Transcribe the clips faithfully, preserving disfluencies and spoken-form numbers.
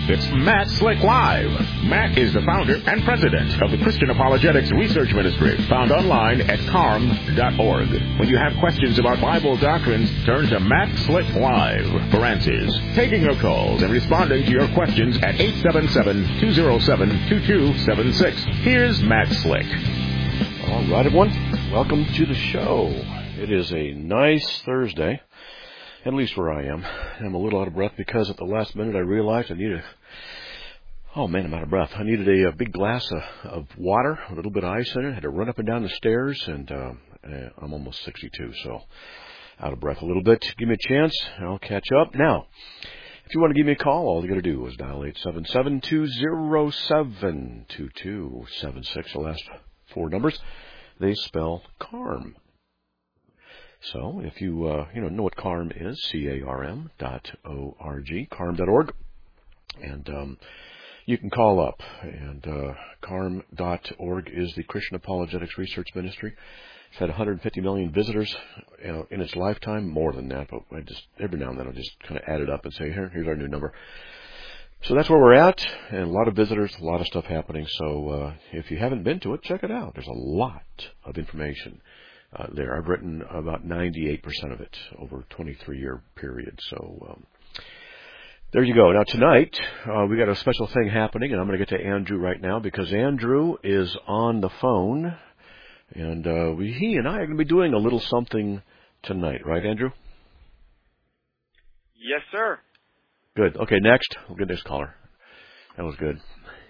It's Matt Slick Live. Matt is the founder and president of the Christian Apologetics Research Ministry, found online at carm dot org. When you have questions about Bible doctrines, turn to Matt Slick Live for answers. Taking your calls and responding to your questions at eight seven seven, two zero seven, two two seven six. Here's Matt Slick. All right, everyone. Welcome to the show. It is a nice Thursday, at least where I am. I'm a little out of breath because at the last minute I realized I needed, oh man, I'm out of breath. I needed a, a big glass of, of water, a little bit of ice in it. I had to run up and down the stairs, and uh, I'm almost sixty-two, so out of breath a little bit. Give me a chance, and I'll catch up. Now, if you want to give me a call, all you got to do is dial eight seven seven, two zero seven, two two seven six. The last four numbers, they spell CARM. So if you uh, you know know what CARM is, C A R M dot O R G, carm dot org, and um, you can call up. And uh, carm dot org is the Christian Apologetics Research Ministry. It's had one hundred fifty million visitors you know, in its lifetime, more than that, but I just every now and then I'll just kind of add it up and say, here, here's our new number. So that's where we're at, and a lot of visitors, a lot of stuff happening. So uh, if you haven't been to it, check it out. There's a lot of information uh, there. I've written about ninety-eight percent of it over a twenty-three year period. So um, there you go. Now tonight, uh, we got a special thing happening, and I'm going to get to Andrew right now because Andrew is on the phone, and uh, we, he and I are going to be doing a little something tonight. Right, Andrew? Yes, sir. Good. Okay, next. We'll get this caller. That was good.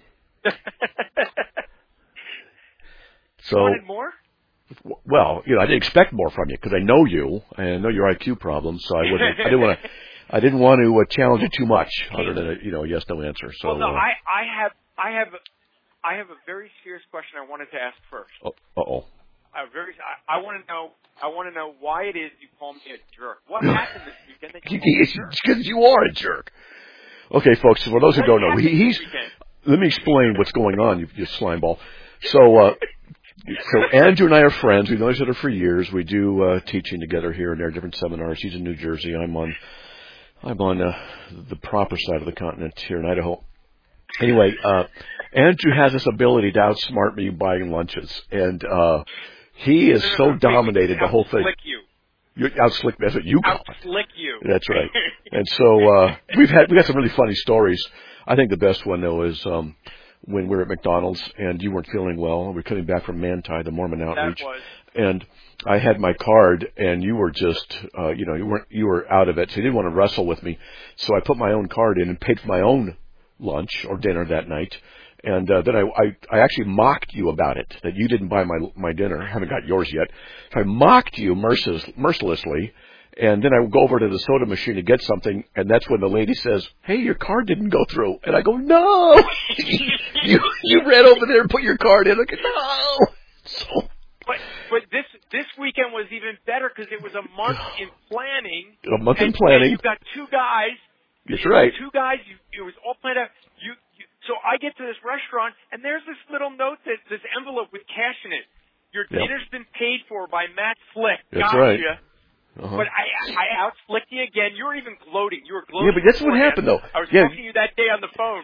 So, you wanted more? Well, you know, I didn't expect more from you because I know you and I know your I Q problems. So I wouldn't. I didn't want to. I didn't want to uh, challenge you too much, other than a you know yes no answer. So. Well, no, uh, I, I have I have I have a very serious question I wanted to ask first. Uh oh. A very. I, I want to know. I want to know why it is you call me a jerk. What happened this weekend that you called me a jerk? Because you are a jerk. Okay, folks. For those who don't know, he, he's. Let me explain what's going on. You, you slime ball. So, uh, so Andrew and I are friends. We've known each other for years. We do uh, teaching together here and there, different seminars. He's in New Jersey. I'm on. I'm on uh, the proper side of the continent here in Idaho. Anyway, uh, Andrew has this ability to outsmart me buying lunches, and. Uh, He is so dominated the whole thing. Outslick you. You outslick. That's what you call it. Outslick you. That's right. And so uh, we've had we got some really funny stories. I think the best one though is um, when we were at McDonald's and you weren't feeling well. We were coming back from Manti, the Mormon outreach, that was. and I had my card, and you were just uh, you know you weren't you were out of it, so you didn't want to wrestle with me. So I put my own card in and paid for my own lunch or dinner that night. And uh, then I, I I actually mocked you about it, that you didn't buy my my dinner. I haven't got yours yet. So I mocked you merciless, mercilessly, and then I would go over to the soda machine to get something, and that's when the lady says, hey, your card didn't go through. And I go, no! you you ran over there and put your card in. I go, no! So, but but this this weekend was even better because it was a month in planning. A month and, in planning. And you've got two guys. That's right. Two guys. You, it was all planned out. You, you So I get to this restaurant, and there's this little note, that this envelope with cash in it. Your Yep. dinner's been paid for by Matt Slick. That's gotcha. right. Uh-huh. But I, I outslicked you again. You were even gloating. You were gloating. Yeah, but that's what beforehand. happened, though. I was Yeah. talking to you that day on the phone.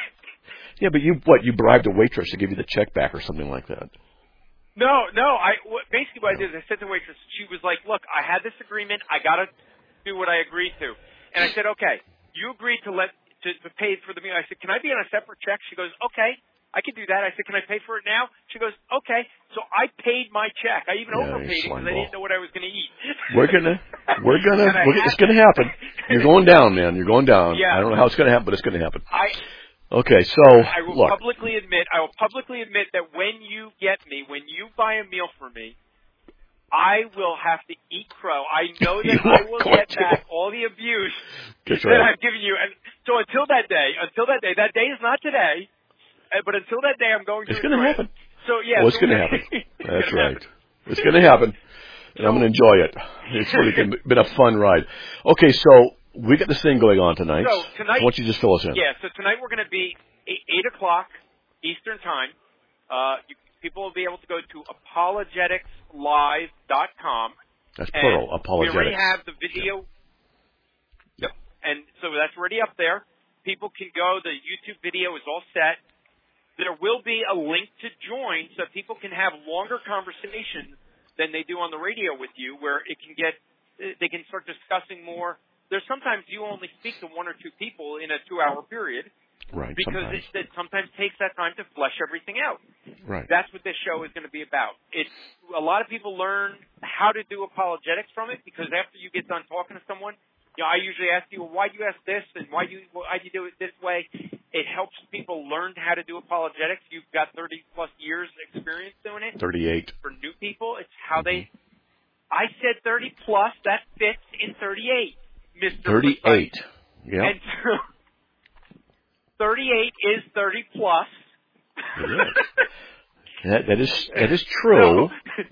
Yeah, but you what? You bribed a waitress to give you the check back or something like that. No, no. I what, basically what I did is I said to the waitress. She was like, "Look, I had this agreement. I got to do what I agreed to." And I said, "Okay, you agreed to let." To, to pay for the meal. I said, can I be on a separate check? She goes, okay, I can do that. I said, can I pay for it now? She goes, okay. So I paid my check. I even yeah, overpaid it because I didn't know what I was going to eat. We're gonna, we're gonna, we're, it's gonna happen. You're going down, man. You're going down. Yeah. I don't know how it's gonna happen, but it's gonna happen. I, okay, so I will look. publicly admit, I will publicly admit that when you get me, when you buy a meal for me, I will have to eat crow. I know that I will get to. back all the abuse That's that right. I've given you. And so until that day, until that day, that day is not today, but until that day, I'm going to. It's going to happen. So yeah, well, it's so going to happen. That's right. It's going to happen, and so, I'm going to enjoy it. It's really been a fun ride. Okay, so we got this thing going on tonight. So tonight, why don't you just fill us in? Yeah. So tonight we're going to be eight, eight o'clock Eastern time. Uh, you, people will be able to go to apologetics live dot com. That's plural, apologetics. We already have the video. Yep. And so that's already up there. people can go. The YouTube video is all set. There will be a link to join so people can have longer conversations than they do on the radio with you, where it can get, they can start discussing more. There's sometimes you only speak to one or two people in a two-hour period. Right. Because sometimes. it, it sometimes takes that time to flesh everything out. Right. That's what this show is going to be about. It's a lot of people learn how to do apologetics from it, because after you get done talking to someone, you know, I usually ask you, well, why do you ask this and why do you why do you do it this way? It helps people learn how to do apologetics. You've got thirty plus years experience doing it. thirty-eight. For new people, it's how mm-hmm. they. I said thirty plus. That fits in thirty-eight, Mister thirty-eight. Yeah. And so, thirty-eight is thirty plus. It is. that, that is that is true.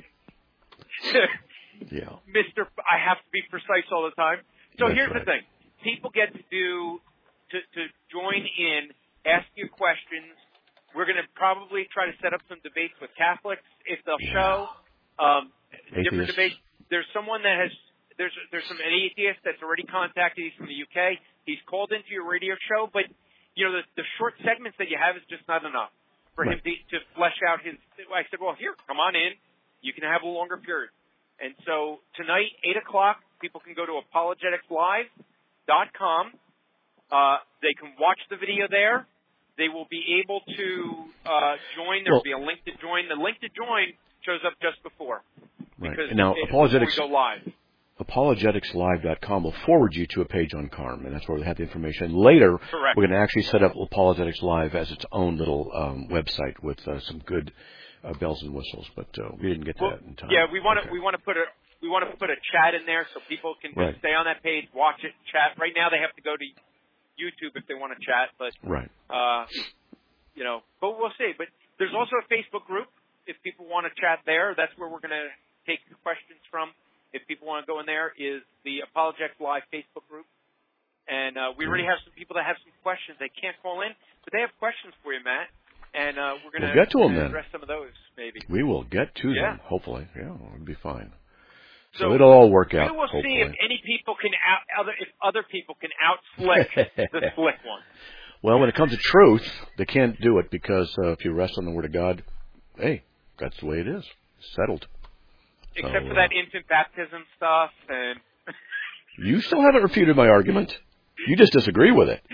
So, yeah. Mister I have to be precise all the time. So That's here's right. the thing. People get to do, to, to join in, ask you questions. We're going to probably try to set up some debates with Catholics if they'll Yeah. show. Um, different Atheists. debates. There's someone that has, there's, there's some an atheist that's already contacted. He's from the U K. He's called into your radio show, but you know, the, the short segments that you have is just not enough for right. him to, to flesh out his. I said, well, here, come on in. You can have a longer period. And so tonight, eight o'clock, people can go to apologetics live dot com. Uh, they can watch the video there. They will be able to uh, join. There will well, be a link to join. The link to join shows up just before. Right. Because now, it, apologetics. Before we go live. apologetics live dot com will forward you to a page on Carm, and that's where we have the information. Later, Correct. we're going to actually set up Apologetics Live as its own little um, website with uh, some good uh, bells and whistles, but uh, we didn't get to Well, that in time. yeah, we want to okay. we want to put a we want to put a chat in there so people can just Right. stay on that page, watch it, chat. Right now, they have to go to YouTube if they want to chat, but right. uh, you know, but we'll see. But there's also a Facebook group if people want to chat there. That's where we're going to take questions from. If people want to go in there, is the Apologetics Live Facebook group. And uh, we already have some people that have some questions. They can't call in, but they have questions for you, Matt. And uh, we're going we'll to get to them, then. address some of those, maybe. We will get to Yeah. them, hopefully. Yeah, it'll be fine. So, So it'll all work out, we will hopefully. see if any people can out, other if other people can out slick the slick one. Well, when it comes to truth, they can't do it because uh, if you rest on the Word of God, hey, that's the way it is. Settled. Except so, for that infant baptism stuff, and you still haven't refuted my argument. You just disagree with it.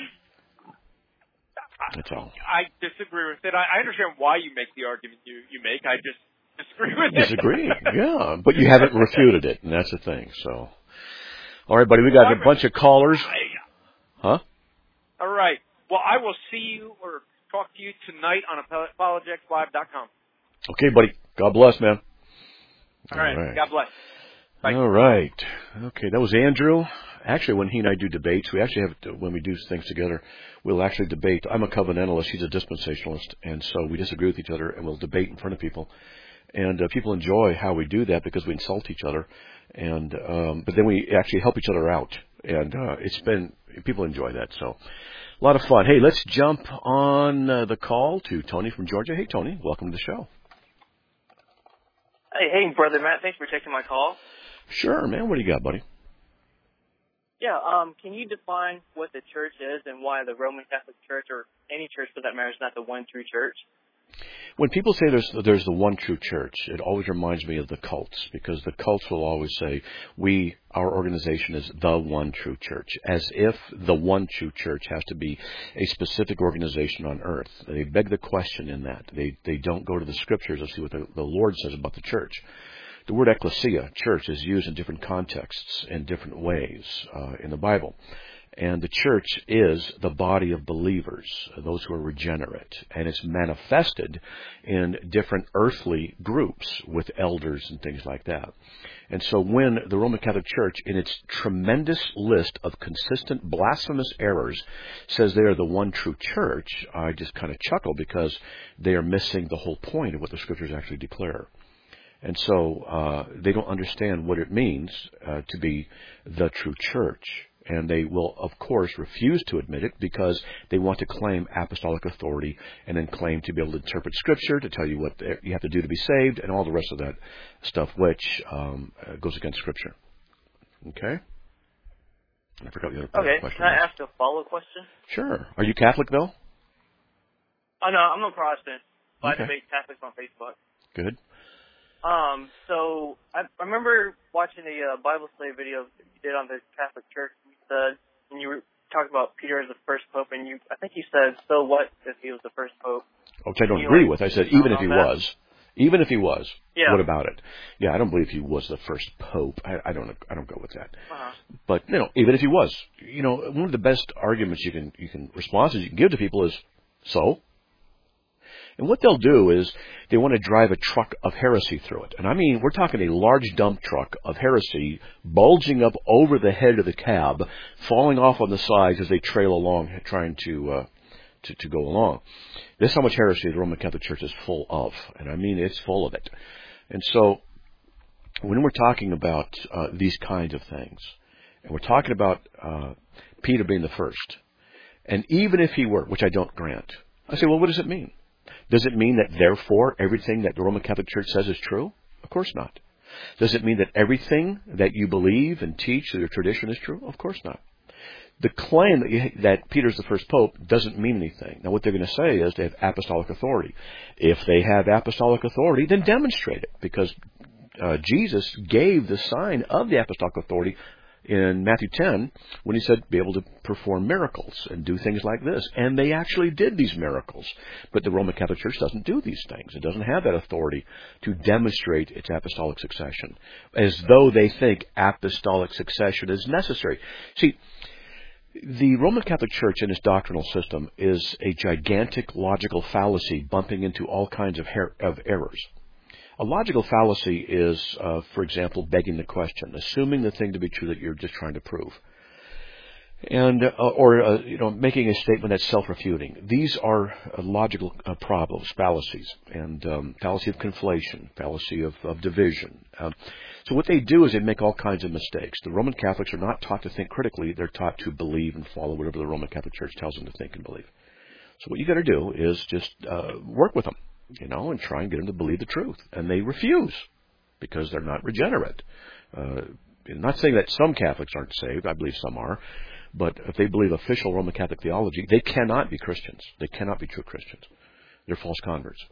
That's all. I disagree with it. I, I understand why you make the argument you, you make. I just disagree with it. Disagree, yeah. But you haven't refuted it, and that's the thing. So, all right, buddy, we got a bunch of callers. Huh? All right. Well, I will see you or talk to you tonight on apologetics live dot com. Okay, buddy. God bless, man. All right. All right. God bless. Bye. All right. Okay, that was Andrew. Actually, when he and I do debates, we actually have, to, when we do things together, we'll actually debate. I'm a covenantalist. He's a dispensationalist. And so we disagree with each other, and we'll debate in front of people. And uh, people enjoy how we do that because we insult each other. And um, but then we actually help each other out. And uh, it's been, people enjoy that. So a lot of fun. Hey, let's jump on uh, the call to Tony from Georgia. Hey, Tony, welcome to the show. Hey, hey, Brother Matt, thanks for taking my call. Sure, man. What do you got, buddy? Yeah, um, can you define what the church is and why the Roman Catholic Church, or any church for that matter, is not the one true church? When people say there's there's the one true church, it always reminds me of the cults, because the cults will always say, we, our organization is the one true church, as if the one true church has to be a specific organization on earth. They beg the question in that. They they don't go to the scriptures and see what the, the Lord says about the church. The word ecclesia, church, is used in different contexts in different ways uh, in the Bible. And the church is the body of believers, those who are regenerate. And it's manifested in different earthly groups with elders and things like that. And so when the Roman Catholic Church, in its tremendous list of consistent blasphemous errors, says they are the one true church, I just kind of chuckle because they are missing the whole point of what the scriptures actually declare. And so uh, they don't understand what it means uh, to be the true church. And they will, of course, refuse to admit it because they want to claim apostolic authority and then claim to be able to interpret Scripture, to tell you what you have to do to be saved, and all the rest of that stuff, which um, goes against Scripture. Okay? I forgot the other part Okay, of the question. can I ask a follow-up question? Sure. Are you Catholic, though? Oh, no, I'm a Protestant, but Okay. I debate Catholics on Facebook. Good. Um, so I, I remember watching a uh, Bible study video that you did on the Catholic Church. You said, and you were talking about Peter as the first pope, and you, I think you said, so what if he was the first pope? Which I don't You agree like, with. I said, even if he that? was. Even if he was. Yeah. What about it? Yeah, I don't believe he was the first pope. I, I don't I don't go with that. Uh-huh. But, you know, even if he was, you know, one of the best arguments you can, you can, responses you can give to people is, so? And what they'll do is they want to drive a truck of heresy through it. And I mean, we're talking a large dump truck of heresy bulging up over the head of the cab, falling off on the sides as they trail along, trying to, uh, to, to go along. This is how much heresy the Roman Catholic Church is full of. And I mean, it's full of it. And so, when we're talking about uh, these kinds of things, and we're talking about uh, Peter being the first, and even if he were, which I don't grant, I say, well, what does it mean? Does it mean that, therefore, everything that the Roman Catholic Church says is true? Of course not. Does it mean that everything that you believe and teach through your tradition is true? Of course not. The claim that, you, that Peter's the first pope doesn't mean anything. Now, what they're going to say is they have apostolic authority. If they have apostolic authority, then demonstrate it, because uh, Jesus gave the sign of the apostolic authority in Matthew ten when he said be able to perform miracles and do things like this. And they actually did these miracles. But the Roman Catholic Church doesn't do these things. It doesn't have that authority to demonstrate its apostolic succession, as though they think apostolic succession is necessary. See, the Roman Catholic Church and its doctrinal system is a gigantic logical fallacy bumping into all kinds of, her- of errors. A logical fallacy is, uh, for example, begging the question, assuming the thing to be true that you're just trying to prove, and uh, or uh, you know, making a statement that's self-refuting. These are uh, logical uh, problems, fallacies, and um, fallacy of conflation, fallacy of, of division. Um, so what they do is they make all kinds of mistakes. The Roman Catholics are not taught to think critically; they're taught to believe and follow whatever the Roman Catholic Church tells them to think and believe. So what you got to do is just uh, work with them, you know, and try and get them to believe the truth. And they refuse because they're not regenerate. Uh, I'm not saying that some Catholics aren't saved. I believe some are. But if they believe official Roman Catholic theology, they cannot be Christians. They cannot be true Christians. They're false converts.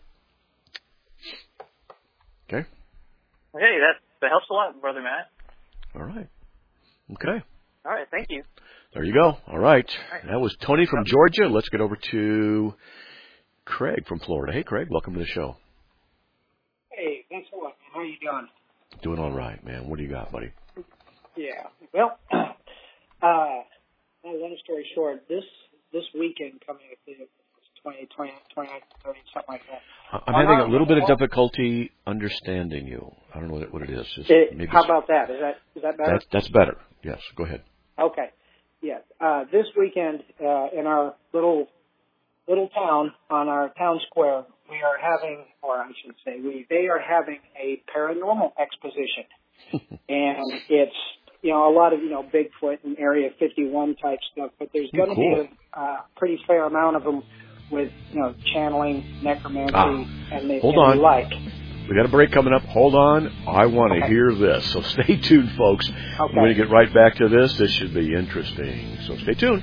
Okay? Okay, that, that helps a lot, Brother Matt. All right. Okay. All right, thank you. There you go. All right. All right. That was Tony from Georgia. Let's get over to Craig from Florida. Hey, Craig, welcome to the show. Hey, thanks a lot, man. How you doing? Doing all right, man. What do you got, buddy? Yeah. Well, uh, long story short, this this weekend coming up, it's twenty, twenty, twenty-nine, thirty, something like that. I'm having a little bit of difficulty understanding you. I don't know what it is. Just It, maybe how about that? Is that is that better? That's, that's better. Yes, go ahead. Okay. Yeah. Uh, this weekend uh, in our little little town on our town square, we are having, or I should say, we they are having a paranormal exposition, and it's you know a lot of you know Bigfoot and Area fifty-one type stuff, but there's going to cool. be a uh, pretty fair amount of them with you know channeling, necromancy, Ah, and the, hold and on. the like. We got a break coming up. Hold on. I want to Okay. hear this. So stay tuned, folks. Okay. We're going to get right back to this. This should be interesting. So stay tuned.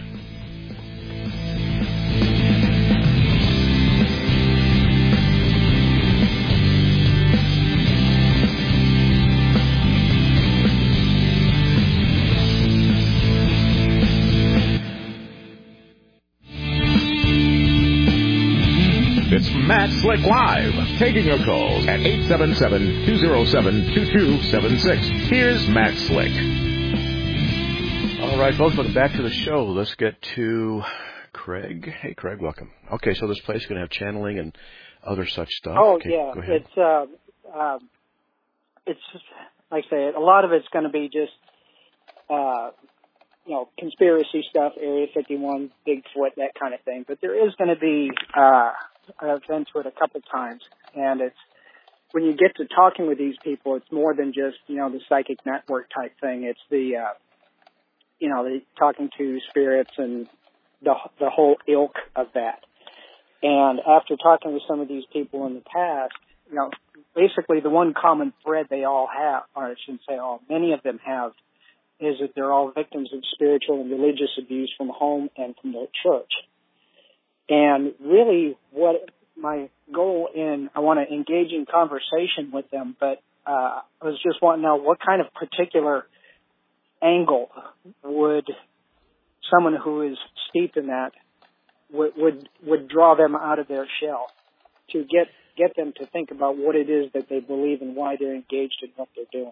It's Matt Slick Live, taking your calls at eight seven seven, two oh seven, two two seven six. Here's Matt Slick. All right, folks, welcome back to the show. Let's get to Craig. Hey, Craig, welcome. Okay, so this place is going to have channeling and other such stuff. Oh okay, yeah, go ahead. it's uh, um, it's like I say, a lot of it's going to be just uh, you know conspiracy stuff, Area fifty-one, Bigfoot, that kind of thing. But there is going to be uh, I've been to it a couple times, and it's when you get to talking with these people, it's more than just you know the psychic network type thing. It's the uh, you know the talking to spirits and the the whole ilk of that. And after talking with some of these people in the past, you know, basically the one common thread they all have, or I shouldn't say all, many of them have, is that they're all victims of spiritual and religious abuse from home and from their church. And really what my goal in, I want to engage in conversation with them, but uh, I was just wanting to know what kind of particular angle would someone who is steeped in that would, would would draw them out of their shell to get get them to think about what it is that they believe and why they're engaged in what they're doing.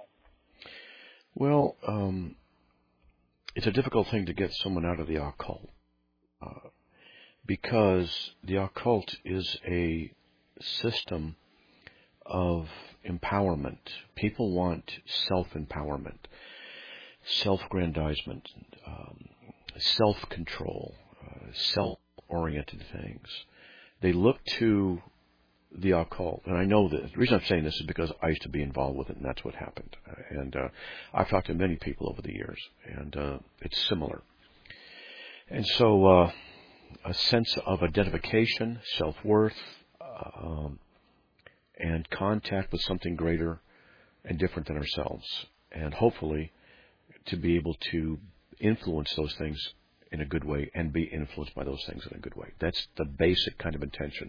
Well, um, it's a difficult thing to get someone out of the occult uh, because the occult is a system of empowerment. People want self-empowerment, self-grandizement, um, self-control, uh, self-oriented things. They look to the occult, and I know that the reason I'm saying this is because I used to be involved with it, and that's what happened. And uh, I've talked to many people over the years, and uh, it's similar. And so uh, a sense of identification, self-worth, um, and contact with something greater and different than ourselves, and hopefully to be able to influence those things in a good way and be influenced by those things in a good way. That's the basic kind of intention.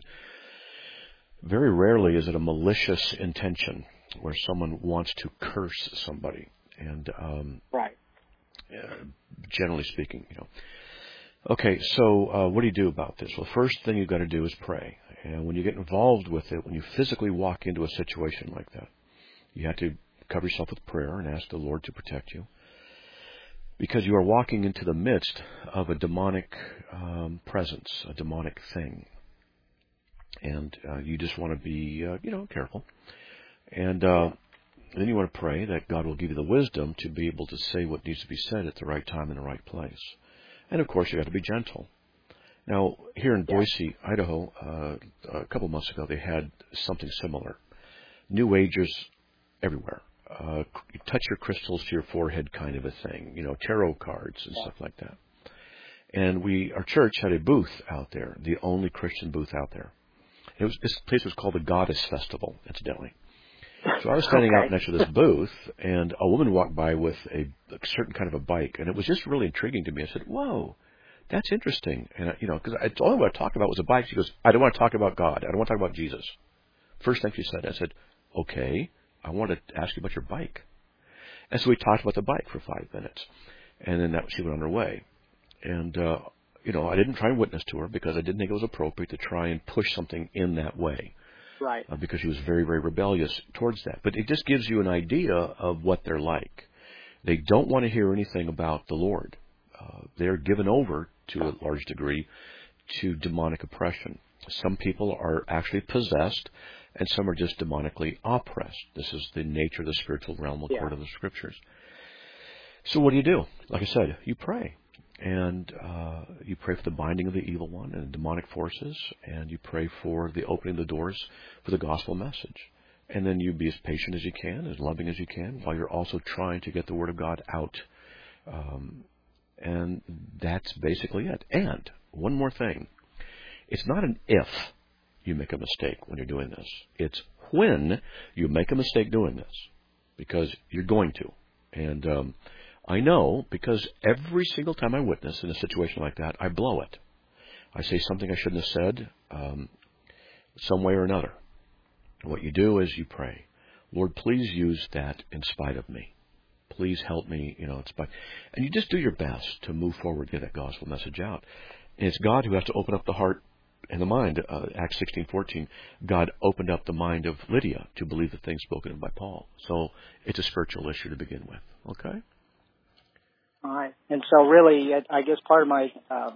Very rarely is it a malicious intention where someone wants to curse somebody. And um, right. Uh, generally speaking, you know. Okay, so uh, what do you do about this? Well, the first thing you've got to do is pray. And when you get involved with it, when you physically walk into a situation like that, you have to cover yourself with prayer and ask the Lord to protect you, because you are walking into the midst of a demonic um, presence, a demonic thing. And uh, you just want to be, uh, you know, careful. And uh, then you want to pray that God will give you the wisdom to be able to say what needs to be said at the right time in the right place. And, of course, you got to be gentle. Now, here in Boise, Idaho, uh, a couple months ago, they had something similar. New Agers everywhere. Uh, you touch your crystals to your forehead kind of a thing. You know, tarot cards and stuff like that. And we, our church had a booth out there, the only Christian booth out there. It was, this place was called the Goddess Festival, incidentally. So I was standing okay. out next to this booth, and a woman walked by with a, a certain kind of a bike, and it was just really intriguing to me. I said, "Whoa, that's interesting." And I, you know, because all I wanted to talk about was a bike. She goes, "I don't want to talk about God. I don't want to talk about Jesus." First thing she said, I said, "Okay, I want to ask you about your bike." And so we talked about the bike for five minutes, and then that she went on her way. And uh, you know, I didn't try and witness to her because I didn't think it was appropriate to try and push something in that way. Right. Uh, because she was very, very rebellious towards that. But it just gives you an idea of what they're like. They don't want to hear anything about the Lord. Uh, they're given over to a large degree to demonic oppression. Some people are actually possessed, and some are just demonically oppressed. This is the nature of the spiritual realm according yeah. to the Scriptures. So what do you do? Like I said, you pray. And uh, you pray for the binding of the evil one and demonic forces, and you pray for the opening of the doors for the gospel message. And then you be as patient as you can, as loving as you can, while you're also trying to get the Word of God out. Um, and that's basically it. And one more thing. It's not an if you make a mistake when you're doing this. It's when you make a mistake doing this, because you're going to. And um I know, because every single time I witness in a situation like that, I blow it. I say something I shouldn't have said, um, some way or another. And what you do is you pray, "Lord, please use that in spite of me. Please help me, you know, in spite." And you just do your best to move forward, get that gospel message out. And it's God who has to open up the heart and the mind. Uh, Acts sixteen fourteen, God opened up the mind of Lydia to believe the things spoken by Paul. So it's a spiritual issue to begin with. Okay? All right. And so really, I guess part of my uh,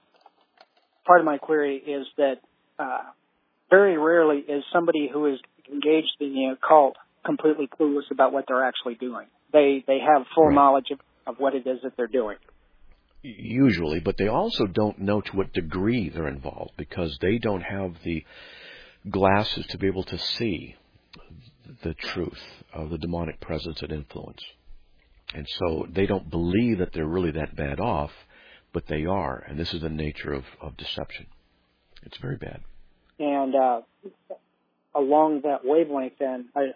part of my query is that uh, very rarely is somebody who is engaged in the occult completely clueless about what they're actually doing. They they have full right. knowledge of, of what it is that they're doing. Usually, but they also don't know to what degree they're involved, because they don't have the glasses to be able to see the truth of the demonic presence and influence. And so they don't believe that they're really that bad off, but they are. And this is the nature of, of deception. It's very bad. And uh, along that wavelength, then, I, I,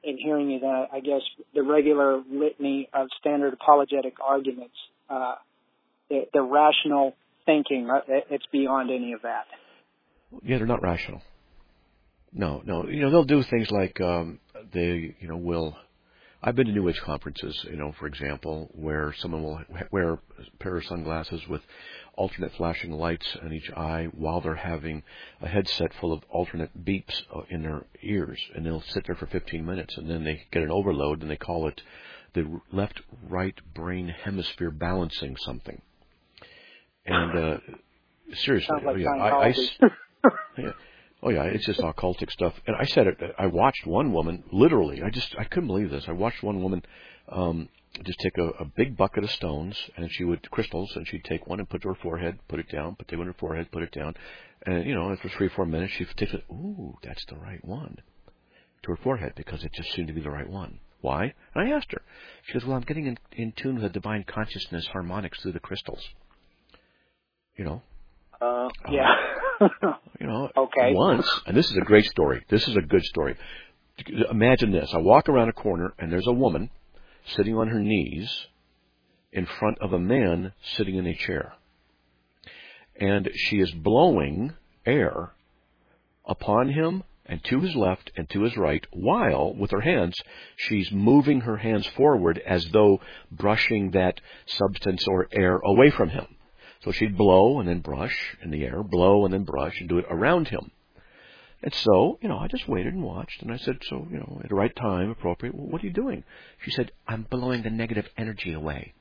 in hearing you, that I guess the regular litany of standard apologetic arguments, uh, the, the rational thinking, it's beyond any of that. Yeah, they're not rational. No, no. You know, they'll do things like um, they, you know, will. I've been to New Age conferences, you know, for example, where someone will wear a pair of sunglasses with alternate flashing lights in each eye while they're having a headset full of alternate beeps in their ears, and they'll sit there for fifteen minutes, and then they get an overload, and they call it the left-right brain hemisphere balancing something. And uh, seriously, Sounds like yeah, I, I, yeah, oh yeah, it's just occultic stuff. And I said it. I watched one woman literally. I just I couldn't believe this. I watched one woman um, just take a, a big bucket of stones, and she would crystals, and she'd take one and put it to her forehead, put it down, put it on her forehead, put it down, and you know after three or four minutes, she takes it. Ooh, that's the right one, to her forehead, because it just seemed to be the right one. Why? And I asked her. She goes, "Well, I'm getting in, in tune with the divine consciousness harmonics through the crystals." You know. Uh, yeah. Uh, you know, okay. Once, and this is a great story. This is a good story. Imagine this. I walk around a corner, and there's a woman sitting on her knees in front of a man sitting in a chair. And she is blowing air upon him and to his left and to his right, while, with her hands, she's moving her hands forward as though brushing that substance or air away from him. So she'd blow and then brush in the air, blow and then brush, and do it around him. And so, you know, I just waited and watched, and I said, so, you know, at the right time, appropriate, well, what are you doing? She said, I'm blowing the negative energy away.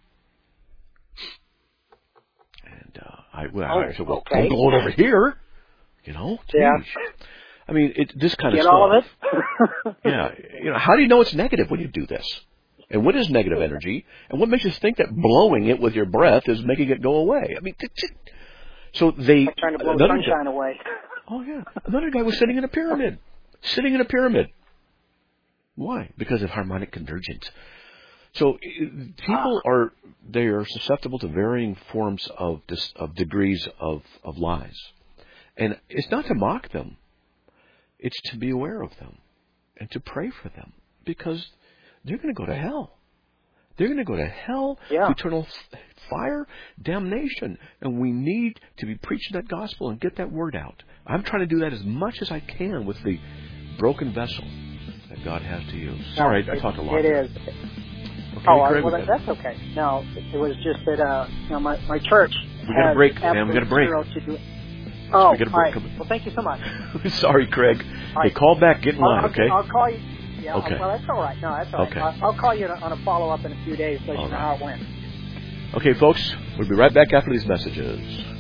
And uh, I, well, oh, I said, well, okay. don't blow it over here. You know? Yeah. Geez. I mean, it, this kind Get of stuff. all of it? Yeah. You know, how do you know it's negative when you do this? And what is negative energy? And what makes you think that blowing it with your breath is making it go away? I mean, so they... Like trying to blow another sunshine guy, away. Oh, yeah. Another guy was sitting in a pyramid. Sitting in a pyramid. Why? Because of harmonic convergence. So people are, they are susceptible to varying forms of dis, of degrees of, of lies. And it's not to mock them. It's to be aware of them and to pray for them, because they're going to go to hell. They're going to go to hell, yeah. to eternal fire, damnation. And we need to be preaching that gospel and get that word out. I'm trying to do that as much as I can with the broken vessel that God has to use. Sorry, no, I it, talked a lot. It there. is. Okay, oh, Craig, well, that's okay. No, it was just that, uh, you know, my, my church. We got a break, man. We got a break. Oh, we got a break. all right. Well, thank you so much. Sorry, Craig. All Hey, right. call back. Get in line, I'll, okay? I'll call you. Yeah, okay. Well, that's all right. No, that's all right. Okay. I'll, I'll call you on a follow-up in a few days so you all know right. how it went. Okay, folks. We'll be right back after these messages.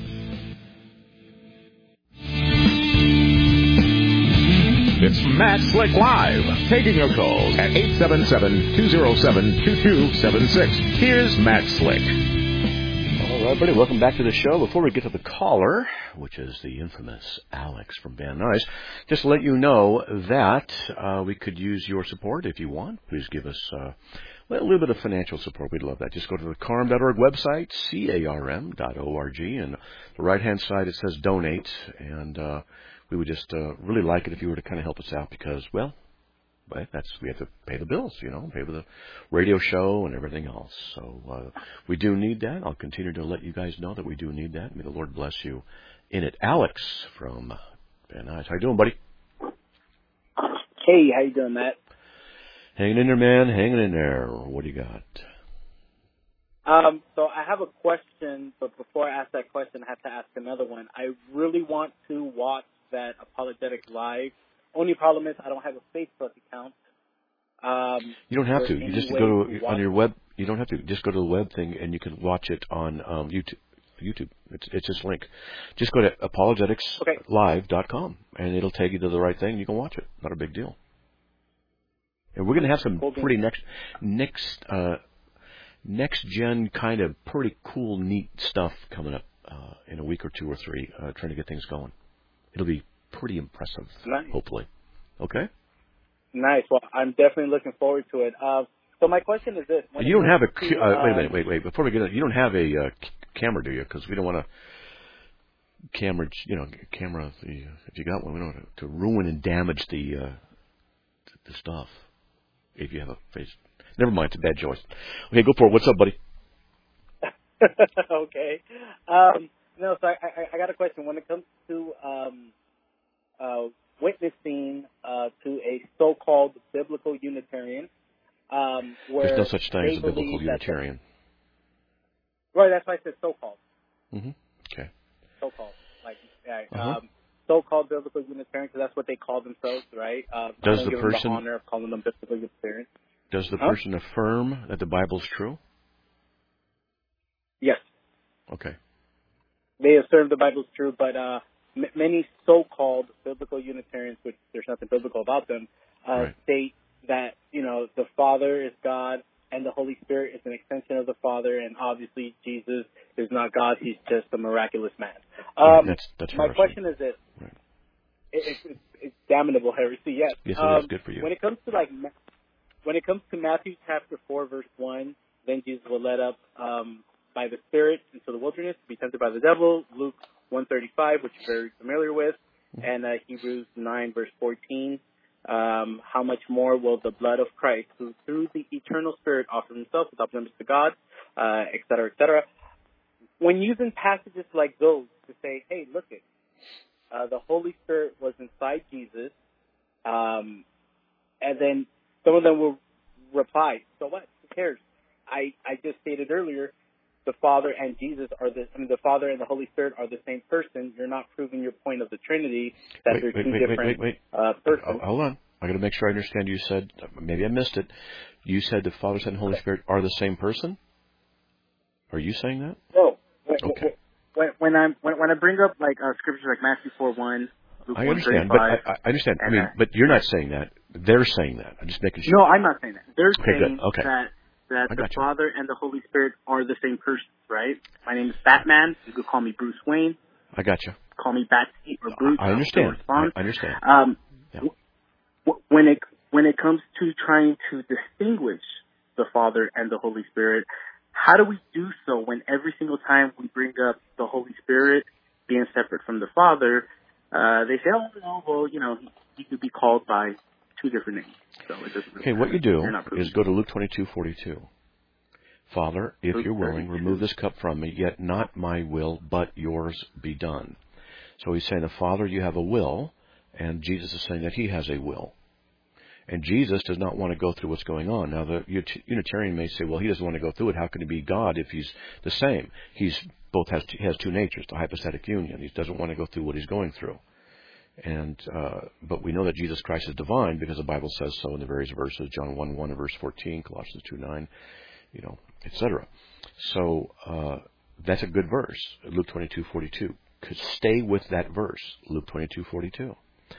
It's Matt Slick Live, taking your calls at eight seven seven, two oh seven, two two seven six. Here's Matt Slick. All right, buddy, welcome back to the show. Before we get to the caller, which is the infamous Alex from Van Nuys, just to let you know that uh, we could use your support if you want. Please give us uh, a little bit of financial support. We'd love that. Just go to the carm dot org website, C A R M dot org, and the right-hand side it says donate, and uh, we would just uh, really like it if you were to kind of help us out because, well, But that's we have to pay the bills, you know, pay for the radio show and everything else. So uh, we do need that. I'll continue to let you guys know that we do need that. May the Lord bless you in it. Alex from Van Nuys. How you doing, buddy? Hey, how you doing, Matt? Hanging in there, man. Hanging in there. What do you got? Um, so I have a question, but before I ask that question, I have to ask another one. I really want to watch that Apologetic Live. Only problem is I don't have a Facebook account. Um, you don't have to. You just go to, to on your web. You don't have to. Just go to the web thing, and you can watch it on um, YouTube. YouTube. It's it's just link. Just go to apologetics live dot com, and it'll take you to the right thing. You can watch it. Not a big deal. And we're going to have some pretty next next uh, next gen kind of pretty cool, neat stuff coming up uh, in a week or two or three. Uh, trying to get things going. It'll be pretty impressive. Nice. Hopefully. Okay. Nice. Well, I'm definitely looking forward to it. Uh, so my question is this: you don't have a to, uh, wait a minute, wait, wait. Before we get in, you don't have a uh, camera, do you? Because we don't want to camera, you know, camera. The, if you got one, we don't want to, to ruin and damage the uh, the stuff. if you have a face. Never mind, it's a bad choice. Okay, go for it. What's up, buddy? Okay. Um, no, so I, I, I got a question. When it comes to um, uh, witnessing uh, to a so-called biblical Unitarian, um, where there's no such thing they as a biblical believe Unitarian. That, right, that's why I said so-called. Mm-hmm. Okay. So-called. Like, yeah, Uh-huh. um, so-called biblical Unitarian, because that's what they call themselves, right? Um, Does I don't the give person- them the honor of calling them biblical Unitarian. Does the Huh? person affirm that the Bible's true? Yes. Okay. They assert the Bible's true, but uh, m- many so-called biblical Unitarians, which there's nothing biblical about them, uh, Right. state that, you know, the Father is God and the Holy Spirit is an extension of the Father, and obviously Jesus is not God, he's just a miraculous man. Um, Right, that's, that's my heresy. question is this. Right. It, it, it's, it's damnable heresy, yes. Yes, it um, is. Good for you. When it comes to, like, Ma- when it comes to Matthew chapter four, verse one, then Jesus was led up um, by the Spirit into the wilderness to be tempted by the devil. Luke one thirty-five, which you're very familiar with, and uh, Hebrews nine, verse fourteen. Um, how much more will the blood of Christ, who through the eternal Spirit offered himself without blemish to God, uh, et cetera, et cetera. When using passages like those to say, hey, look it, uh, the Holy Spirit was inside Jesus, um, and then some of them will reply, so what? Who cares? I, I just stated earlier, the Father and Jesus are the, I mean, the Father and the Holy Spirit are the same person. You're not proving your point of the Trinity that Wait, they're wait, two wait, different wait, wait, uh, persons. Oh, hold on. I got to make sure I understand. You said, maybe I missed it. You said the Father, Son, and Holy Spirit are the same person? Are you saying that? No. When, Okay. when, when, I'm, when, when I bring up like uh, scriptures like Matthew four one, Luke I understand, but I, I understand. I mean, but you're not saying that. They're saying that. I'm just making sure. No, I'm not saying that. They're Okay, saying good. Okay. that that I the got you. Father and the Holy Spirit are the same person, right? My name is Batman. You could call me Bruce Wayne. I got you. Call me Batsy or Bruce. I understand. I'll still respond. I understand. Um, Yeah. w- when it when it comes to trying to distinguish the Father and the Holy Spirit, how do we do so when every single time we bring up the Holy Spirit being separate from the Father, uh, they say, oh, no, well, you know, he, he could be called by two different names. So it doesn't really Okay, what matter. you do You're not proving is go to Luke twenty-two forty-two. Father, if Luke you're willing, thirty-two. remove this cup from me, yet not my will, but yours be done. So he's saying, the Father, you have a will, and Jesus is saying that he has a will. And Jesus does not want to go through what's going on. Now, the Unitarian may say, well, he doesn't want to go through it. How can he be God if he's the same? He's both has he has two natures, the hypostatic union. He doesn't want to go through what he's going through. And uh, but we know that Jesus Christ is divine because the Bible says so in the various verses, John one one and verse fourteen, Colossians two nine, you know, et cetera. So uh, that's a good verse, Luke twenty-two forty-two. Could stay with that verse, Luke twenty-two forty-two.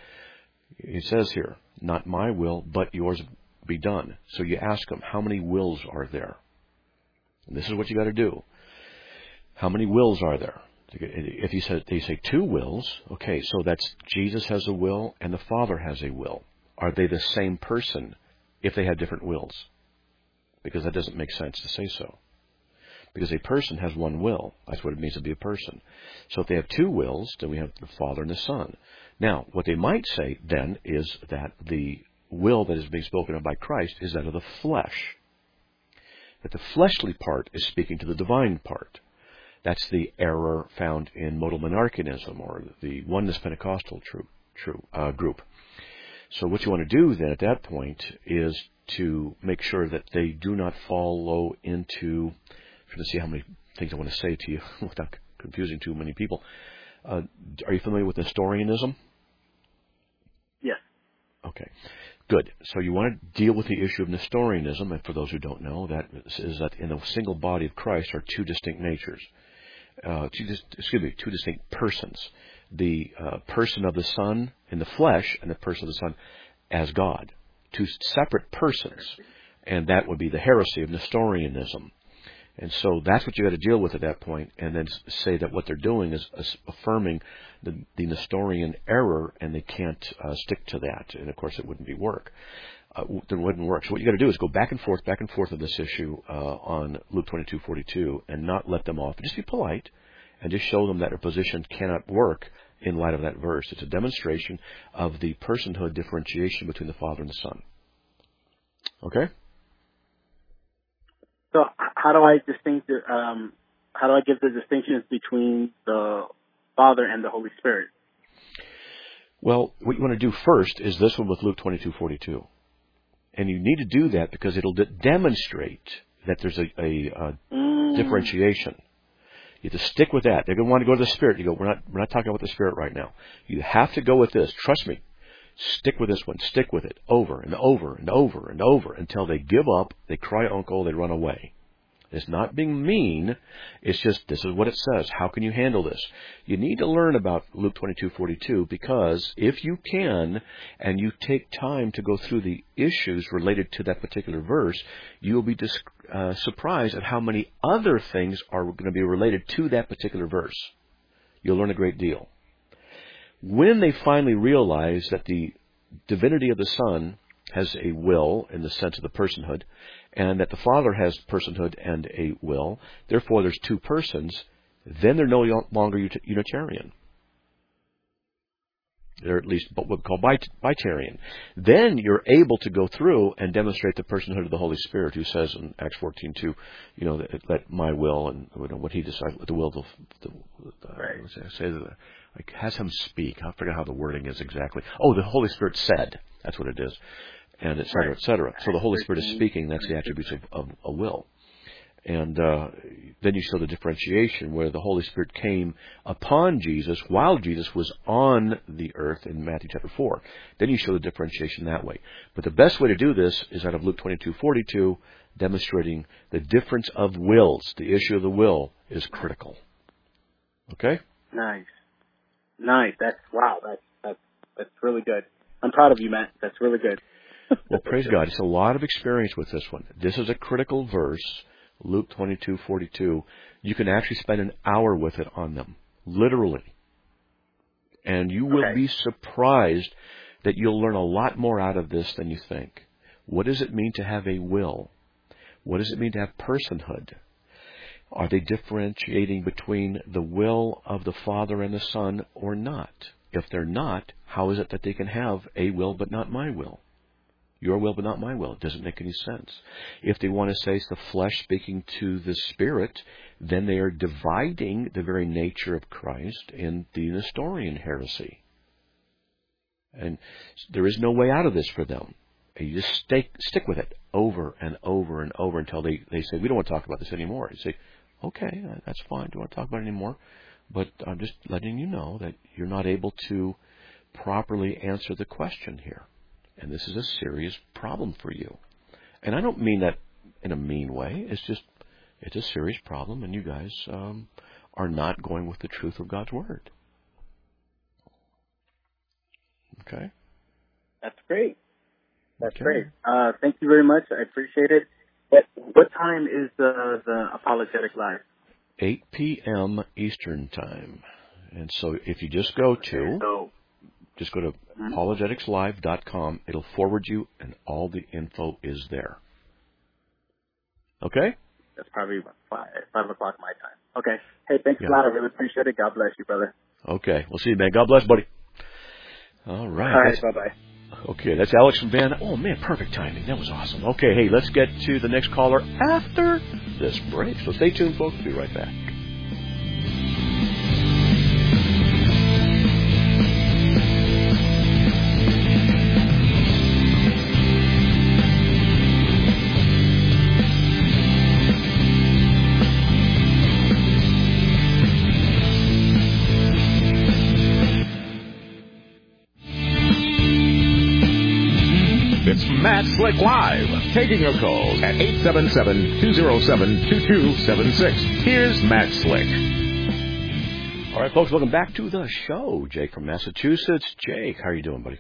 It says here, not my will, but yours be done. So you ask him, how many wills are there? And this is what you got to do. How many wills are there? If he said, they say two wills, okay, so that's Jesus has a will and the Father has a will. Are they the same person if they had different wills? Because that doesn't make sense to say so. Because a person has one will. That's what it means to be a person. So if they have two wills, then we have the Father and the Son. Now, what they might say then is that the will that is being spoken of by Christ is that of the flesh. That the fleshly part is speaking to the divine part. That's the error found in modal monarchianism or the oneness Pentecostal true, true, uh, group. So what you want to do then at that point is to make sure that they do not follow into... I'm trying to see how many things I want to say to you without confusing too many people. Uh, are you familiar with Nestorianism? Yes. Okay, good. So you want to deal with the issue of Nestorianism, and for those who don't know, that is that in a single body of Christ are two distinct natures. Uh, two, excuse me, two distinct persons. The uh, person of the Son in the flesh and the person of the Son as God. Two separate persons. And that would be the heresy of Nestorianism. And so that's what you got to deal with at that point, and then say that what they're doing is affirming the, the Nestorian error, and they can't uh, stick to that. And of course, it wouldn't be work. Uh, it wouldn't work. So what you got to do is go back and forth, back and forth of this issue uh, on Luke twenty-two forty-two, and not let them off. Just be polite, and just show them that their position cannot work in light of that verse. It's a demonstration of the personhood differentiation between the Father and the Son. Okay? So h- how do I distinct? Um, how do I give the distinctions between the Father and the Holy Spirit? Well, what you want to do first is this one with Luke twenty-two forty-two. And you need to do that because it'll de- demonstrate that there's a, a, a Mm. differentiation. You have to stick with that. They're going to want to go to the Spirit. You go, we're not, we're not talking about the Spirit right now. You have to go with this. Trust me. Stick with this one. Stick with it over and over and over and over until they give up, they cry uncle, they run away. It's not being mean. It's just, this is what it says. How can you handle this? You need to learn about Luke twenty-two forty-two because if you can and you take time to go through the issues related to that particular verse, you'll be dis- uh, surprised at how many other things are going to be related to that particular verse. You'll learn a great deal. When they finally realize that the divinity of the Son has a will in the sense of the personhood, and that the Father has personhood and a will, therefore there's two persons, then they're no longer Unitarian. They're at least what we call Bitarian. Then you're able to go through and demonstrate the personhood of the Holy Spirit, who says in Acts fourteen two, you know, that, let my will and you know, what he decides, the will of the, the Right. uh, say that, like, has him speak. I forget how the wording is exactly. Oh, the Holy Spirit said. That's what it is. And et cetera, Right. et cetera. So the Holy Spirit is speaking. That's the attributes of, of a will. And uh, then you show the differentiation where the Holy Spirit came upon Jesus while Jesus was on the earth in Matthew chapter four. Then you show the differentiation that way. But the best way to do this is out of Luke twenty-two forty-two, demonstrating the difference of wills. The issue of the will is critical. Okay? Nice. Nice. That's, wow, that's, that's, that's really good. I'm proud of you, Matt. That's really good. Well, praise God. It's a lot of experience with this one. This is a critical verse, Luke twenty-two forty-two. You can actually spend an hour with it on them, literally. And you will Okay. be surprised that you'll learn a lot more out of this than you think. What does it mean to have a will? What does it mean to have personhood? Are they differentiating between the will of the Father and the Son or not? If they're not, how is it that they can have a will but not my will? Your will but not my will. It doesn't make any sense. If they want to say it's the flesh speaking to the Spirit, then they are dividing the very nature of Christ in the Nestorian heresy. And there is no way out of this for them. You just stay, stick with it over and over and over until they, they say, we don't want to talk about this anymore. You say, okay, that's fine. Don't want to talk about it anymore. But I'm just letting you know that you're not able to properly answer the question here. And this is a serious problem for you. And I don't mean that in a mean way. It's just, it's a serious problem, and you guys um, are not going with the truth of God's Word. Okay? That's great. That's Okay. great. Uh, thank you very much. I appreciate it. What, what time is the, the Apologetic Live? eight p.m. Eastern Time. And so if you just go to... So, Just go to mm-hmm. apologetics live dot com. It'll forward you, and all the info is there. Okay? That's probably about five, five o'clock my time. Okay. Hey, thanks Yeah. a lot. I really appreciate it. God bless you, brother. Okay. We'll see you, man. God bless, buddy. All right. All right. That's- Bye-bye. Okay, that's Alex from Van. Oh, man, perfect timing. That was awesome. Okay, hey, let's get to the next caller after this break. So stay tuned, folks. We'll be right back. It's Matt Slick Live, taking your calls at eight seven seven, two oh seven, two two seven six. Here's Matt Slick. All right, folks, welcome back to the show. Jake from Massachusetts. Jake, how are you doing, buddy?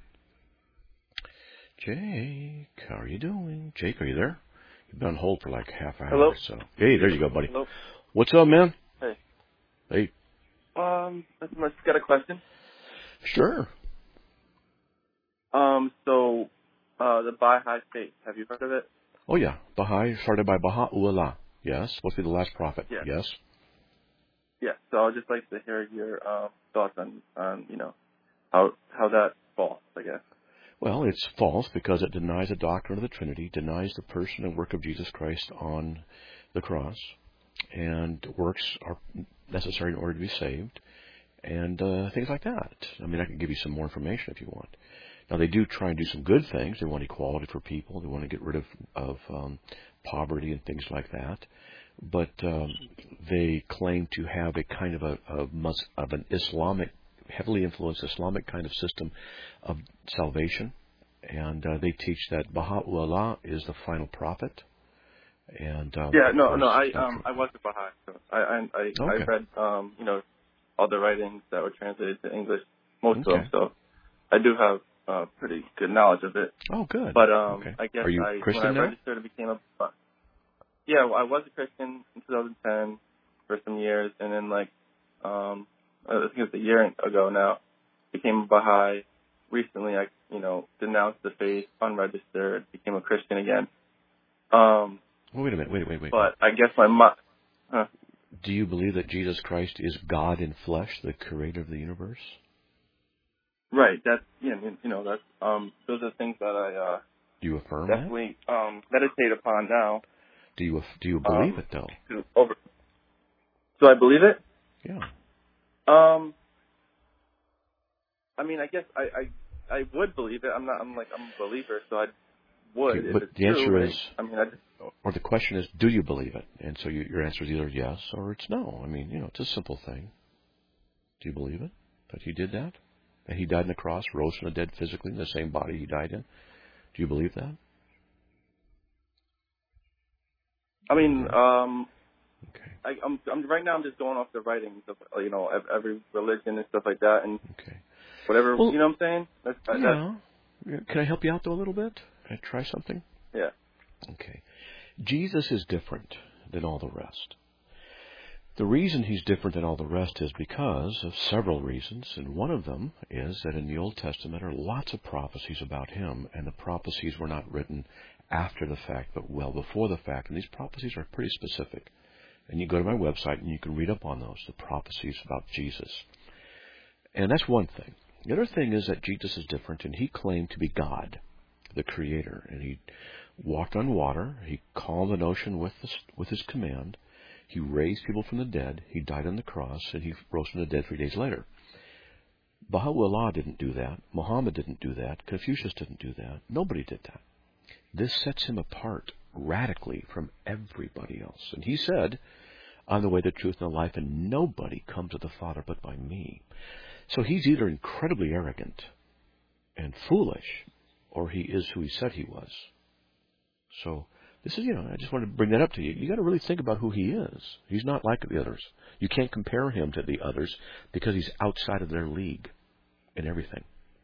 Jake, how are you doing? Jake, are you there? You've been on hold for like half an hour. Hello? So. Hey, there you go, buddy. Hello. What's up, man? Hey. Hey. Um, I just got a question. Sure. Um, so, uh, the Baha'i State, have you heard of it? Oh, yeah. Baha'i, started by Baha'u'llah. Yes. Supposed to be the last prophet. Yeah. Yes. Yeah, so I'd just like to hear your um, thoughts on, on, you know, how how that falls, I guess. Well, it's false because it denies the doctrine of the Trinity, denies the person and work of Jesus Christ on the cross, and works are necessary in order to be saved, and uh, things like that. I mean, I can give you some more information if you want. Now, they do try and do some good things. They want equality for people. They want to get rid of, of um, poverty and things like that. But um, they claim to have a kind of a of, mus- of an Islamic, heavily influenced Islamic kind of system of salvation. And uh, they teach that Baha'u'llah is the final prophet. And um, yeah, no, course, no, I um I was a Baha'i, so I I I, okay. I read um you know all the writings that were translated to English, most okay. of them. So I do have uh, pretty good knowledge of it. Oh, good. But um, okay. I guess Are you I Christian when I now? registered, it became a yeah. Well, I was a Christian in two thousand ten for some years, and then like um, I think it was a year ago now, became a Baha'i. Recently, I you know denounced the faith, unregistered, became a Christian again. Um, well, wait a minute. Wait, wait, wait. But I guess my mo- huh. Do you believe that Jesus Christ is God in flesh, the creator of the universe? Right. That's yeah. You know that's um. Those are things that I uh. Do you affirm definitely that? um meditate upon now. Do you do you believe um, it though? Over. Do I believe it? Yeah. Um. I mean, I guess I, I I would believe it. I'm not. I'm like I'm a believer, so I would. Okay, if but it's the answer true, is, I mean, I just, or the question is, do you believe it? And so you, your answer is either yes or it's no. I mean, you know, it's a simple thing. Do you believe it? That he did that? That he died on the cross, rose from the dead physically in the same body he died in? Do you believe that? I mean, um, okay. I, I'm, I'm right now. I'm just going off the writings of you know every religion and stuff like that, and okay. whatever well, you know what I'm saying. That's, yeah. That's, Can I help you out though a little bit? Can I try something? Yeah. Okay. Jesus is different than all the rest. The reason he's different than all the rest is because of several reasons, and one of them is that in the Old Testament are lots of prophecies about him, and the prophecies were not written after the fact, but well before the fact, and these prophecies are pretty specific. And you go to my website and you can read up on those, the prophecies about Jesus. And that's one thing. The other thing is that Jesus is different, and he claimed to be God, the Creator, and he walked on water, he calmed an ocean with, the, with his command, he raised people from the dead, he died on the cross, and he rose from the dead three days later. Baha'u'llah didn't do that. Muhammad didn't do that. Confucius didn't do that. Nobody did that. This sets him apart radically from everybody else. And he said, I'm the way, the truth, and the life, and nobody comes to the Father but by me. So he's either incredibly arrogant and foolish, or he is who he said he was. So this is, you know, I just wanted to bring that up to you. You got to really think about who he is. He's not like the others. You can't compare him to the others because he's outside of their league in everything.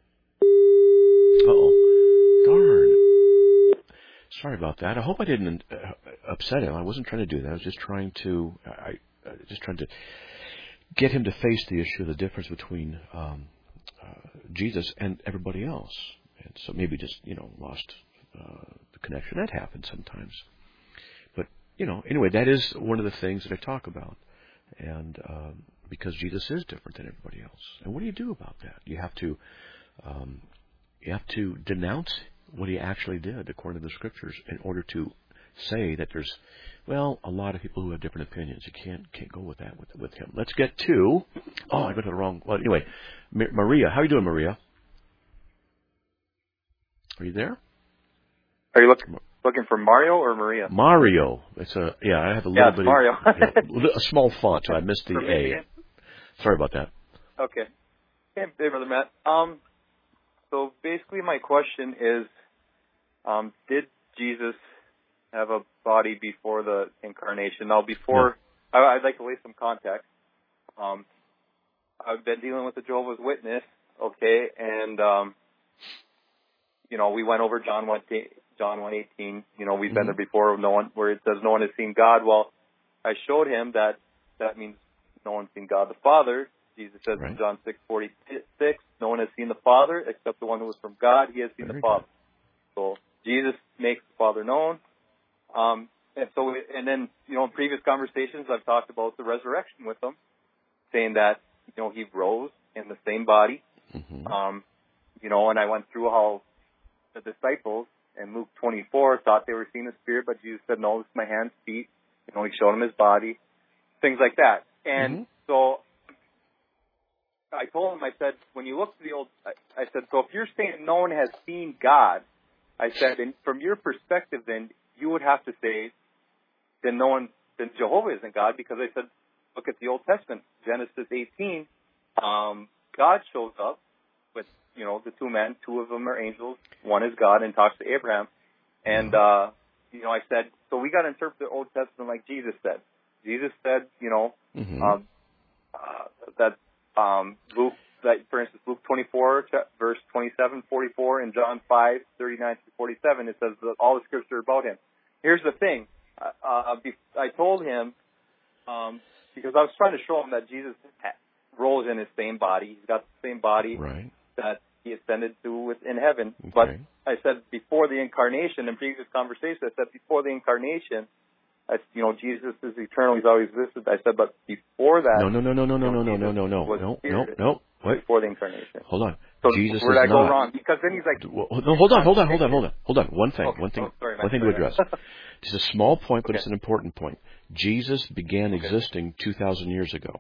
Uh-oh. Darn. Sorry about that. I hope I didn't uh, upset him. I wasn't trying to do that. I was just trying to, I, I just trying to get him to face the issue of the difference between um, uh, Jesus and everybody else. And so maybe just, you know, lost uh, the connection. That happens sometimes. But, you know, anyway, that is one of the things that I talk about. And um, because Jesus is different than everybody else. And what do you do about that? You have to, um, you have to denounce what he actually did according to the Scriptures in order to say that there's, well, a lot of people who have different opinions. You can't can't go with that with with him. Let's get to, oh, I got to the wrong, well, anyway, Ma- Maria. How are you doing, Maria? Are you there? Are you looking looking for Mario or Maria? Mario. It's a, yeah, I have a little yeah, it's bit Mario. of, yeah, a small font, so I missed the A. Sorry about that. Okay. Hey, hey, Brother Matt. Um, so basically my question is, um, did Jesus have a body before the incarnation? Now, before, no. I, I'd like to lay some context. Um, I've been dealing with the Jehovah's Witness, okay, and, um, you know, we went over John one, John one eighteen. You know, we've mm-hmm. been there before. No one, where it says no one has seen God. Well, I showed him that that means no one's seen God the Father. Jesus says right. in John six forty-six, no one has seen the Father except the one who is from God. He has seen Very the Father. Good. So Jesus makes the Father known. Um, and so, and then, you know, in previous conversations, I've talked about the resurrection with him, saying that, you know, he rose in the same body. Mm-hmm. Um, you know, and I went through how the disciples in Luke twenty-four thought they were seeing the Spirit, but Jesus said, no, this is my hands, feet. You know, he showed them his body, things like that. And mm-hmm. so I told him, I said, when you look to the old, I, I said, so if you're saying no one has seen God, I said, and from your perspective, then you would have to say, then no one, then Jehovah isn't God, because I said, look at the Old Testament, Genesis eighteen, um, God shows up with, you know, the two men, two of them are angels, one is God, and talks to Abraham. And, uh, you know, I said, so we got to interpret the Old Testament like Jesus said. Jesus said, you know, mm-hmm. um, uh, that, um, Luke, that, for instance, Luke twenty-four, verse twenty-seven, forty-four, and John five, thirty-nine through forty-seven, it says that all the scriptures are about him. Here's the thing. Uh, I told him, um, because I was trying to show him that Jesus rolls in his same body. He's got the same body right. that he ascended to with in heaven. Okay. But I said before the incarnation, in previous conversation, I said before the incarnation, I, you know, Jesus is eternal. He's always existed. I said, but before that, no, no, no, no, no, no, no, no, no, no, no, no, no, no. What? Before the incarnation. Hold on. So Jesus where did is I go not. wrong? Because then he's like, well, no, hold on, hold on, hold on, hold on, hold on. One thing, okay. one thing, oh, sorry, one thing to address. It's a small point, but okay. it's an important point. Jesus began okay. existing two thousand years ago.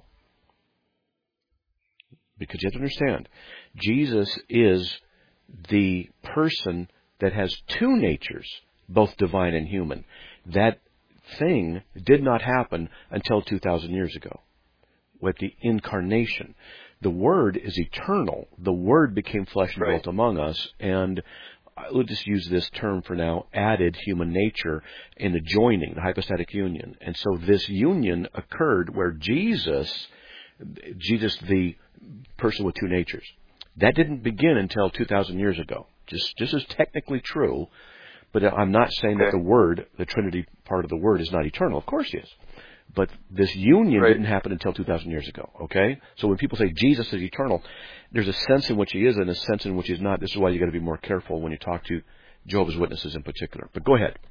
Because you have to understand, Jesus is the person that has two natures, both divine and human. That thing did not happen until two thousand years ago, with the incarnation. The Word is eternal. The Word became flesh and right. dwelt among us, and we'll just use this term for now, added human nature in the joining, the hypostatic union. And so this union occurred where Jesus, Jesus the person with two natures, that didn't begin until two thousand years ago. Just, just as technically true, but I'm not saying okay. that the Word, the Trinity part of the Word, is not eternal. Of course he is. But this union right. didn't happen until two thousand years ago, okay? So when people say Jesus is eternal, there's a sense in which he is and a sense in which he's not. This is why you've got to be more careful when you talk to Jehovah's Witnesses in particular. But go ahead.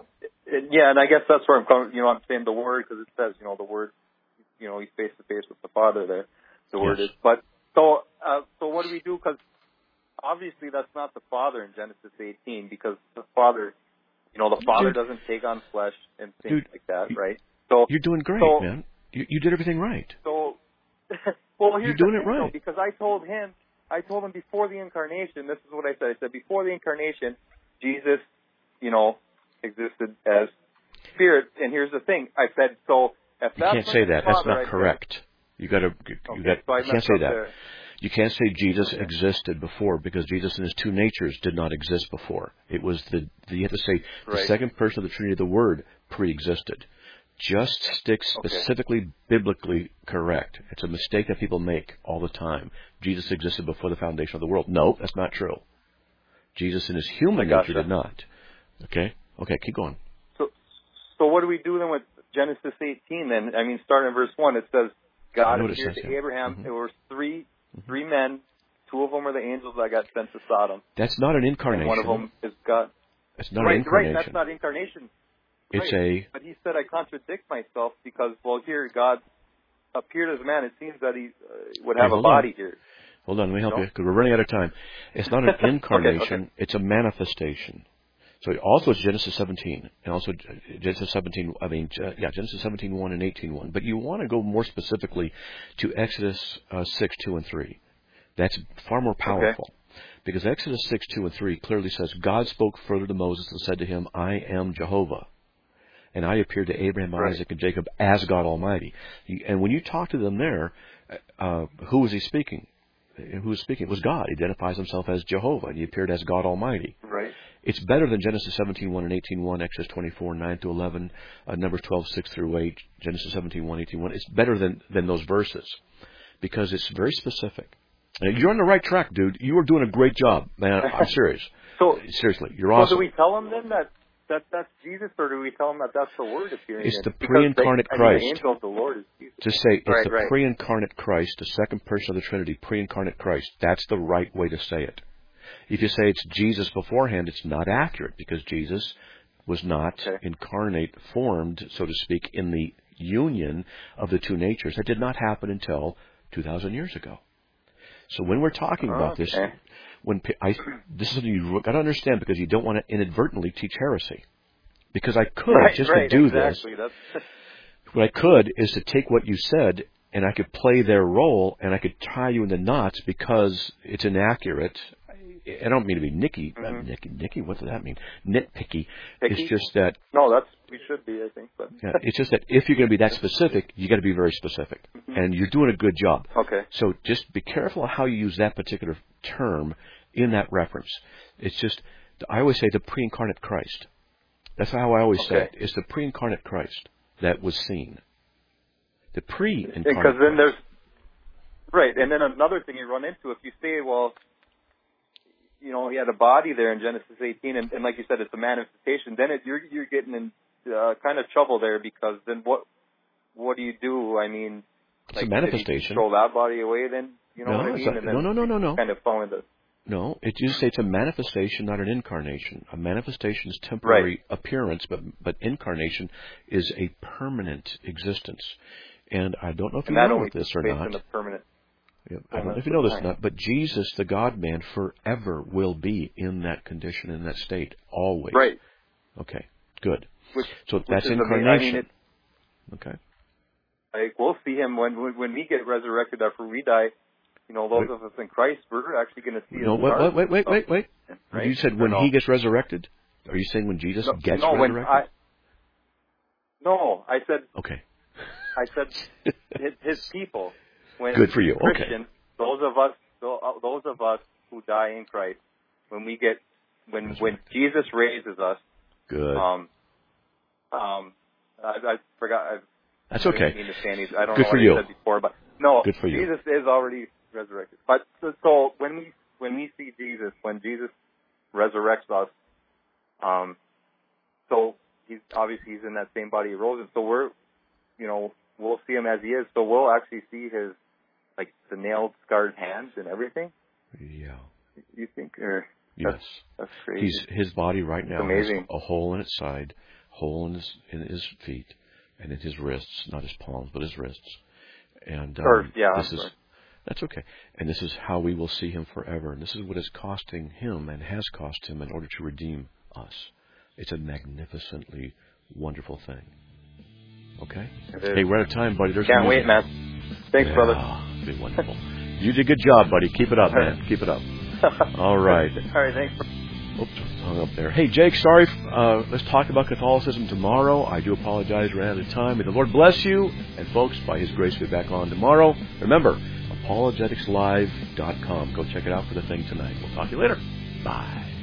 Yeah, and I guess that's where I'm coming, you know, I'm saying the Word, because it says, you know, the Word, you know, he's face to face with the Father there. The Word yes. is. But, so, uh, so what do we do? Because obviously that's not the Father in Genesis eighteen, because the Father, you know, the Father Dude. doesn't take on flesh and things Dude. like that, right? So you're doing great, so, man. You, you did everything right. So, well, here's you're doing the it thing, right. though, because I told him, I told him before the incarnation. This is what I said. I said before the incarnation, Jesus, you know, existed as spirit. And here's the thing. I said so. If You that's can't say that. Father, That's not I correct. Said, you got to. You, okay, got. So You can't say that. There. You can't say Jesus okay. existed before, because Jesus and his two natures did not exist before. It was the. the you have to say the right. second person of the Trinity, the Word, pre-existed. Just stick specifically okay. biblically correct. It's a mistake that people make all the time. Jesus existed before the foundation of the world. No, that's not true. Jesus in his human gotcha. nature did not. Okay? Okay, keep going. So so what do we do then with Genesis eighteen then? I mean, starting in verse one, it says, God appeared to Abraham. Mm-hmm. There were three three men. Two of them were the angels that got sent to Sodom. That's not an incarnation. And one of them is God. It's not right, an incarnation. Right, that's not incarnation. It's right. a... But he said I contradict myself because, well, here God appeared as a man. It seems that he uh, would have hey, a body on. here. Hold on, let me help no? you, because we're running out of time. It's not an incarnation. okay, okay. It's a manifestation. So also it's Genesis seventeen, and also Genesis seventeen, I mean, uh, yeah, Genesis seventeen one and eighteen one. But you want to go more specifically to Exodus uh, six two and three. That's far more powerful. Okay. Because Exodus six two and three clearly says, God spoke further to Moses and said to him, I am Jehovah. And I appeared to Abraham, right. Isaac, and Jacob as God Almighty. And when you talk to them there, uh, who was he speaking? Who was speaking? It was God. He identifies himself as Jehovah, and he appeared as God Almighty. Right. It's better than Genesis seventeen one and eighteen one, Exodus twenty-four nine to eleven, uh, Numbers twelve six through eight, Genesis seventeen one, eighteen one. It's better than, than those verses because it's very specific. And you're on the right track, dude. You are doing a great job, man. I'm serious. So seriously, you're awesome. So do we tell them then that, that that's Jesus, or do we tell them that that's the Word appearing? It's the because pre-incarnate they, Christ. I mean, the angel of the Lord is Jesus. To say it's right, the right. pre-incarnate Christ, the second person of the Trinity, pre-incarnate Christ. That's the right way to say it. If you say it's Jesus beforehand, it's not accurate because Jesus was not okay. incarnate, formed, so to speak, in the union of the two natures. That did not happen until two thousand years ago. So when we're talking about this, okay. when I, this is something you've got to understand because you don't want to inadvertently teach heresy. Because I could, right, just right, to do exactly. this, That's... what I could is to take what you said and I could play their role and I could tie you in the knots because it's inaccurate. I don't mean to be nicky, mm-hmm. uh, nicky, nicky, what does that mean? Nitpicky. Picky? It's just that... No, that's, we should be, I think. But yeah, it's just that if you're going to be that specific, you got to be very specific. Mm-hmm. And you're doing a good job. Okay. So just be careful how you use that particular term in that reference. It's just, I always say the pre-incarnate Christ. That's how I always okay. say it. It's the pre-incarnate Christ that was seen. The pre-incarnate Because then Christ. there's... Right, and then another thing you run into, if you say, well... you know, he had a body there in Genesis eighteen, and, and like you said, it's a manifestation. Then it, you're you're getting in uh, kind of trouble there because then what what do you do? I mean, it's like, a manifestation. Did he throw that body away? Then you know no, what I mean? A, and then no, no, no, no, no. Kind of fall into. No, it just say it's a manifestation, not an incarnation. A manifestation is temporary right. appearance, but but incarnation is a permanent existence. And I don't know if and you that know only this takes or place not. in the permanent. Yeah, I don't know if you know this or not, but Jesus, the God-man, forever will be in that condition, in that state, always. Right. Okay, good. Which, so which that's is incarnation. I mean, it, okay. Like, we'll see him when, when when we get resurrected after we die. You know, those wait. of us in Christ, we're actually going to see no, him. No, wait, wait, wait, wait, wait. Right? You said when no? he gets resurrected? Are you saying when Jesus no, gets no, resurrected? When I, no, I said... Okay. I said his, his people. When Good for you. Christian, okay. Those of us, those of us who die in Christ, when we get, when when Jesus raises us. Good. Um. Um. I, I forgot. I, That's I okay. didn't mean to say anything. I don't Good know for what you. I said before, but no. Good for you. Jesus is already resurrected. But so, so when we when we see Jesus, when Jesus resurrects us, um, so he's obviously he's in that same body he rose in. So we're, you know, we'll see him as he is. So we'll actually see his, like, the nailed, scarred hands and everything. Yeah. You think? Or yes. That's, that's crazy. He's, his body right now it's amazing. has a hole in its side, hole in his in his feet, and in his wrists, not his palms, but his wrists. And um, or, yeah, this I'm is sorry. that's okay. And this is how we will see him forever. And this is what is costing him and has cost him in order to redeem us. It's a magnificently wonderful thing. Okay? Hey, we're out of time, buddy. There's Can't wait, music. man. Thanks, yeah, brother. It'd be wonderful. You did a good job, buddy. Keep it up, man. Keep it up. All right. All right, thanks. Oops, hung up there. Hey, Jake, sorry. Uh, let's talk about Catholicism tomorrow. I do apologize. Ran out of time. May the Lord bless you. And, folks, by His grace, we'll be back on tomorrow. Remember, apologetics live dot com. Go check it out for the thing tonight. We'll talk to you later. Bye.